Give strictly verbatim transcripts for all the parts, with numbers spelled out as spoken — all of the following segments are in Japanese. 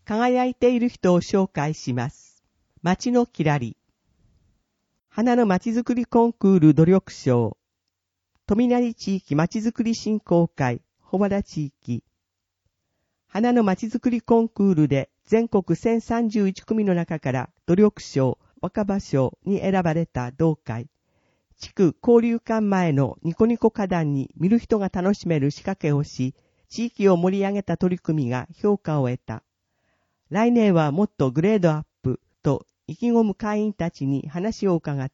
輝いている人を紹介します。街のきらり。花のまちづくりコンクール努力賞。富成地域まちづくり振興会、保原地域。花のまちづくりコンクールで全国せんさんじゅういち組の中から努力賞、若葉賞に選ばれた同会。地区交流館前のニコニコ花壇に見る人が楽しめる仕掛けをし、地域を盛り上げた取り組みが評価を得た。来年はもっとグレードアップと意気込む会員たちに話を伺った。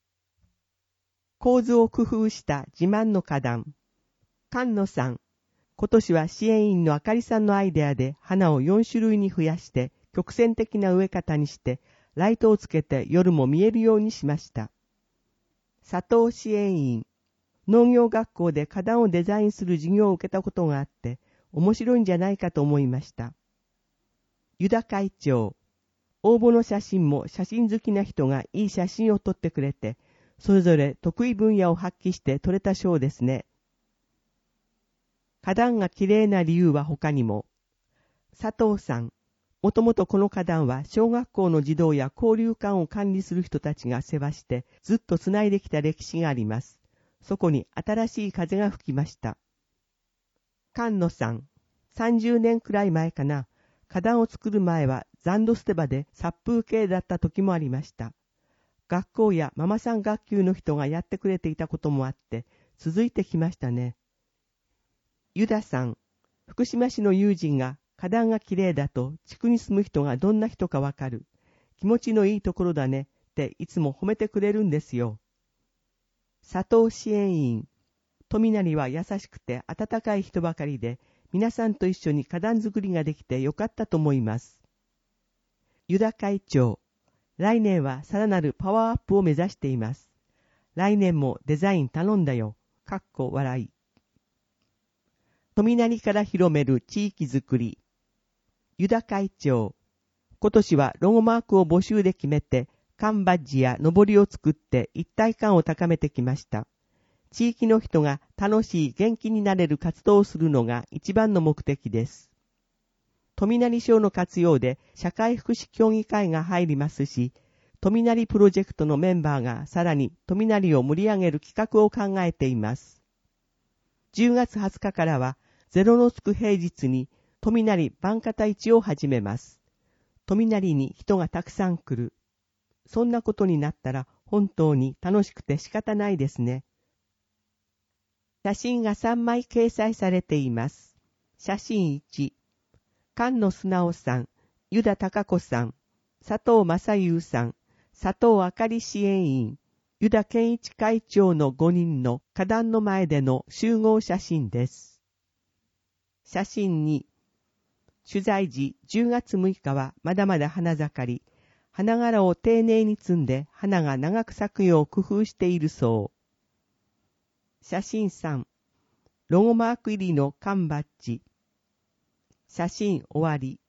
構図を工夫した自慢の花壇。菅野さん。今年は支援員のあかりさんのアイデアで花をよん種類に増やして曲線的な植え方にしてライトをつけて夜も見えるようにしました。佐藤支援員。農業学校で花壇をデザインする授業を受けたことがあって面白いんじゃないかと思いました。湯田会長。応募の写真も写真好きな人がいい写真を撮ってくれてそれぞれ得意分野を発揮して撮れた賞ですね。花壇が綺麗な理由は他にも。佐藤さん。もともとこの花壇は小学校の児童や交流館を管理する人たちが世話してずっとつないできた歴史があります。そこに新しい風が吹きました。菅野さん。さんじゅうねんくらい前かな。花壇を作る前は残土捨て場で殺風景だった時もありました。学校やママさん学級の人がやってくれていたこともあって続いてきましたね。湯田さん。福島市の友人が花壇がきれいだと地区に住む人がどんな人かわかる。気持ちのいいところだねっていつも褒めてくれるんですよ。佐藤支援員。富成は優しくて温かい人ばかりで皆さんと一緒に花壇作りができてよかったと思います。湯田会長。来年はさらなるパワーアップを目指しています。来年もデザイン頼んだよ。かっこ笑い。富成から広める地域づくり。湯田会長。今年はロゴマークを募集で決めて、缶バッジやのぼりを作って一体感を高めてきました。地域の人が楽しい元気になれる活動をするのが一番の目的です。富成賞の活用で社会福祉協議会が入りますし、富成プロジェクトのメンバーがさらに富成を盛り上げる企画を考えています。じゅうがつはつかからはゼロのつく平日に富成晩方市を始めます。富成に人がたくさん来る。そんなことになったら本当に楽しくて仕方ないですね。写真がさんまい掲載されています。写真いち。菅野素直さん、湯田貴子さん、佐藤正優さん、佐藤あかり支援員、湯田健一会長のごにんの花壇の前での集合写真です。写真に、取材時じゅうがつむいかはまだまだ花盛り、花柄を丁寧に摘んで花が長く咲くよう工夫しているそう。写真さん、ロゴマーク入りの缶バッジ。写真終わり。